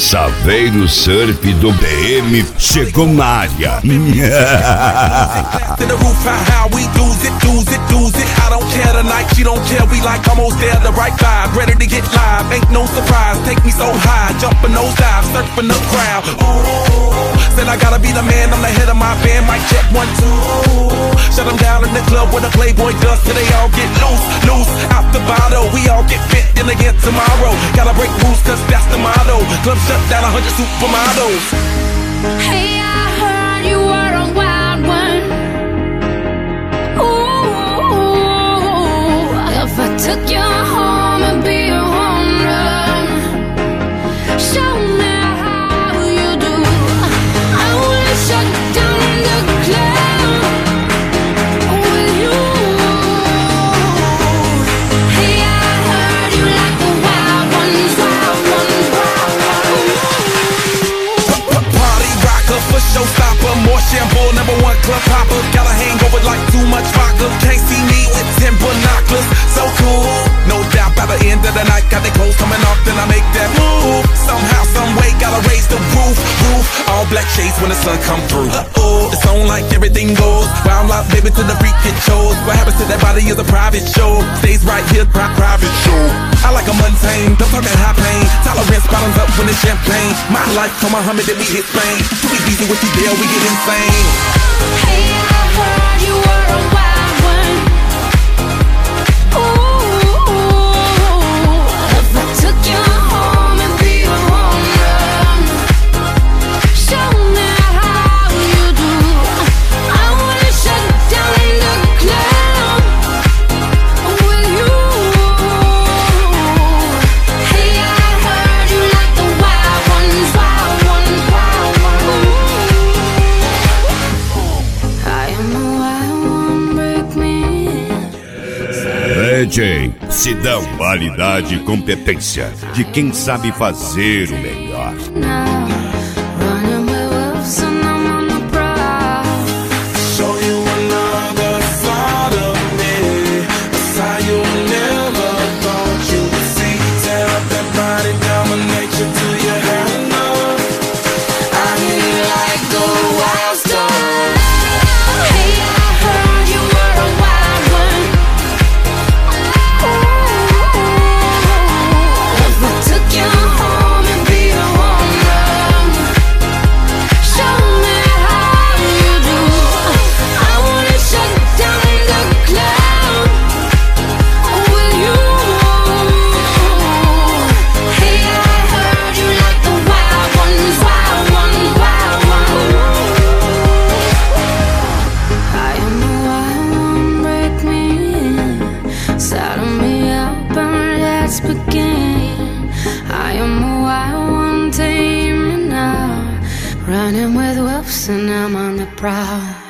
Saveiro Surf do BM chegou na área. I don't care tonight, she don't care, we like almost there, the right vibe, ready to get live, ain't no surprise, take me so high, jumping those dives, surfing the crowd, ooh, said I gotta be the man, I'm the head of my band, mic check 1, 2, shut them down in the club where the Playboy does, till they all get loose, out the bottle, we all get fit in again tomorrow, gotta break rules cause that's the motto, club shut down 100 supermodels. Hey, I heard you were a wild one. If I took you home and be a home run, show me how you do. I wanna shut down the club with you. Hey, I heard you like the wild ones, wild ones, wild ones. Party rocker for showstopper, more shampoo, #1 club popper. Got a hangover like too much vodka. Can't see me with 10 binoculars. So cool, no doubt by the end of the night, got the clothes coming off, then I make that move. Somehow, some way, gotta raise the roof. All black shades when the sun come through. It's on like everything goes. Wild out, baby, to the freak it shows. What happens to that body is a private show. Stays right here, private show. I like a mundane, don't talk that high pain. Tolerance bottoms up when it's champagne. My life, come Muhammad, then we hit Spain. Too easy with you there, we get insane. Hey, I heard you were a wild one. If I took you home and be a home run, show me how you do. I wanna shut down the club with you. Hey, I heard you like the wild ones, wild ones, wild ones. I am the wild one, break me. DJ Sidão, qualidade e competência de quem sabe fazer o melhor. Now, running with wolves and I'm on the prowl. Show you another side of me, a side you never thought you would see. Tear up that body, dominate you till you have enough. I hear you like the wild star. Hey, I heard you were a wild one. If I took you home and be a home run, show me how you do. I wanna shut down the club with you. Hey, I heard you like the wild ones, wild ones, wild ones. I am the wild one, break me in, saddle me up and let's begin. I am the wild one, tame me now, running with wolves and I'm on the prowl.